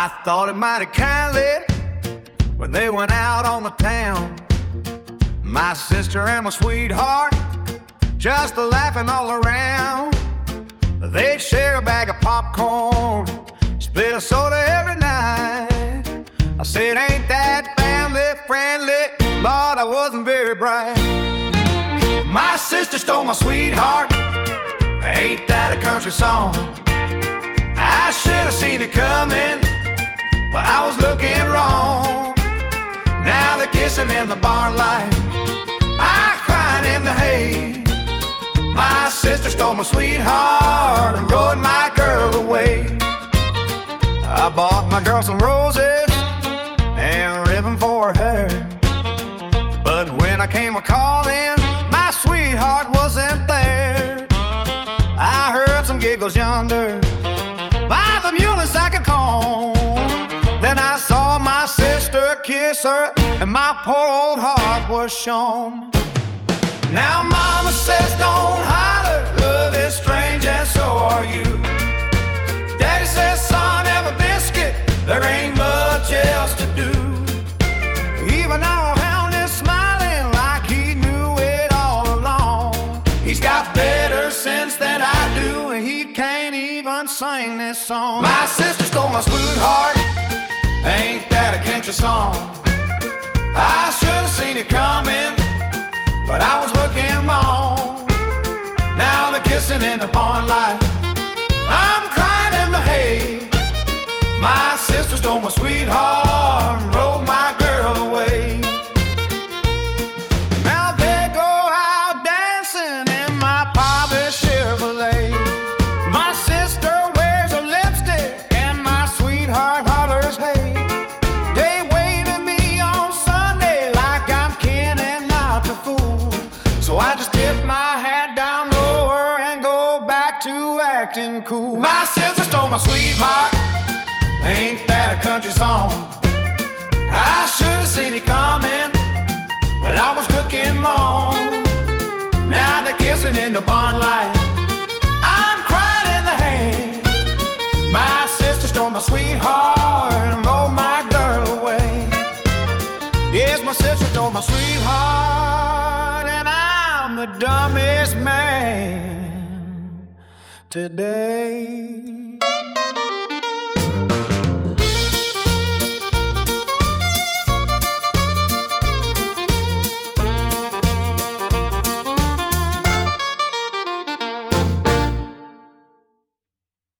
I thought it mighty kindly when they went out on the town. My sister and my sweetheart just laughing all around. They'd share a bag of popcorn, split a soda every night. I said, ain't that family friendly? But I wasn't very bright. My sister stole my sweetheart. Ain't that a country song? I should have seen it coming, but I was looking wrong. Now they're kissing in the barn light, I crying in the hay. My sister stole my sweetheart and rode my girl away. I bought my girl some roses and a ribbon for her hair, but when I came a-calling, my sweetheart wasn't there. I heard some giggles yonder by the muley sack of corn. Then I saw my sister kiss her, and my poor old heart was shorn. Now mama says don't holler, love is strange and so are you. Daddy says son, have a biscuit, there ain't much else to do. Even our hound is smiling like he knew it all along. He's got better sense than I do, and he can't even sing this song. My sister stole my sweetheart, ain't that a country song? I should have seen it coming, but I was looking wrong. Now they're kissing in the barn light, I'm crying in the hay. My sister stole my sweetheart and rode my girl away. Now they go out dancing in my polished Chevrolet. My sister wears a lipstick and my sweetheart hollers hey. They wave at me on Sunday like I'm kin and not a fool. So I just tip my hat down lower and go back to acting cool. My sister stole my sweetheart, ain't that a country song? I should have seen it coming, but I was looking long. Now they're kissing in the barn light, I'm crying in the hay. My sister stole my sweetheart and rode my girl away. Yes, my sister stole my sweetheart, and I'm the dumbest man today.